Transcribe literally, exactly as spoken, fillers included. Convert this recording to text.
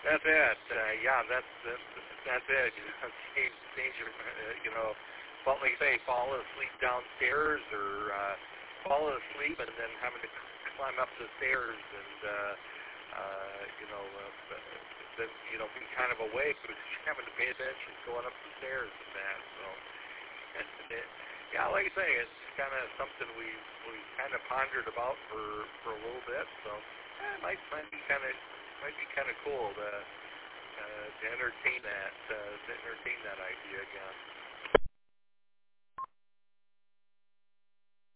That's it. Uh, yeah, that's that's that's it. You know, change, change your, uh, you know, well, like you say, fall asleep downstairs or uh, fall asleep and then having to climb up the stairs and uh, uh, you know, uh, then you know, be kind of awake because you're having to pay attention going up the stairs and that. So, and it, yeah, like I say, it's kind of something we we kind of pondered about for for a little bit. So, eh, it might might be kind of might be kind of cool to uh, to entertain that uh, to entertain that idea again.